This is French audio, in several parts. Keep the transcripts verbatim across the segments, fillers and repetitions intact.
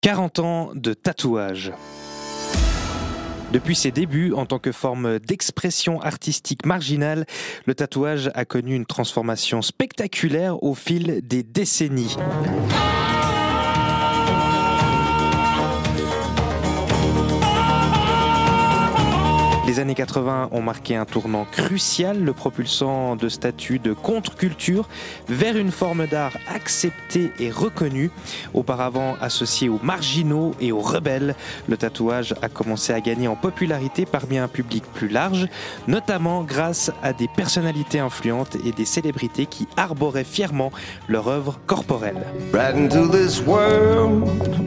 quarante ans de tatouage. Depuis ses débuts en tant que forme d'expression artistique marginale, le tatouage a connu une transformation spectaculaire au fil des décennies. Les années quatre-vingts ont marqué un tournant crucial, le propulsant de statut de contre-culture vers une forme d'art acceptée et reconnue. Auparavant associé aux marginaux et aux rebelles, le tatouage a commencé à gagner en popularité parmi un public plus large, notamment grâce à des personnalités influentes et des célébrités qui arboraient fièrement leur œuvre corporelle. Right into this world,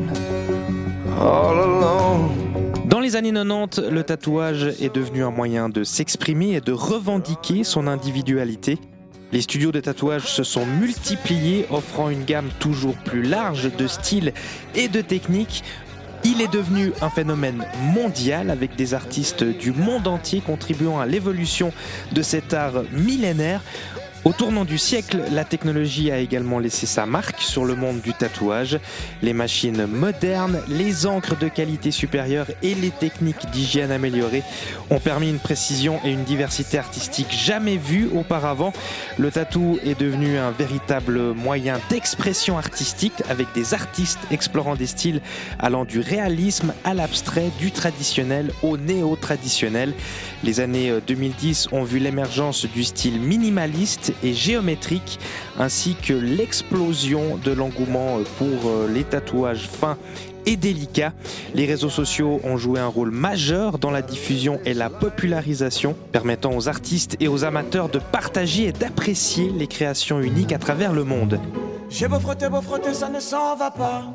all alone. Dans les années quatre-vingt-dix, le tatouage est devenu un moyen de s'exprimer et de revendiquer son individualité. Les studios de tatouage se sont multipliés, offrant une gamme toujours plus large de styles et de techniques. Il est devenu un phénomène mondial avec des artistes du monde entier contribuant à l'évolution de cet art millénaire. Au tournant du siècle, la technologie a également laissé sa marque sur le monde du tatouage. Les machines modernes, les encres de qualité supérieure et les techniques d'hygiène améliorées ont permis une précision et une diversité artistique jamais vues auparavant. Le tatou est devenu un véritable moyen d'expression artistique avec des artistes explorant des styles allant du réalisme à l'abstrait, du traditionnel au néo-traditionnel. Les années deux mille dix ont vu l'émergence du style minimaliste et géométrique, ainsi que l'explosion de l'engouement pour les tatouages fins et délicats. Les réseaux sociaux ont joué un rôle majeur dans la diffusion et la popularisation, permettant aux artistes et aux amateurs de partager et d'apprécier les créations uniques à travers le monde. J'ai beau frotter, beau frotter, ça ne s'en va pas.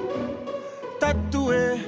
Tatoué,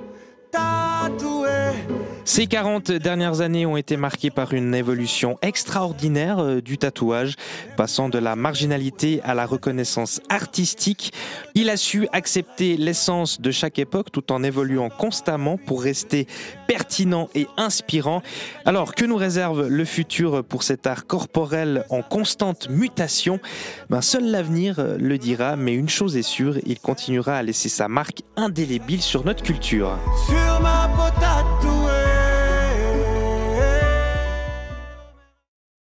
tatoué. Ces quarante dernières années ont été marquées par une évolution extraordinaire du tatouage, passant de la marginalité à la reconnaissance artistique. Il a su accepter l'essence de chaque époque tout en évoluant constamment pour rester pertinent et inspirant. Alors, que nous réserve le futur pour cet art corporel en constante mutation ? Ben, seul l'avenir le dira, mais une chose est sûre, il continuera à laisser sa marque indélébile sur notre culture. Sur ma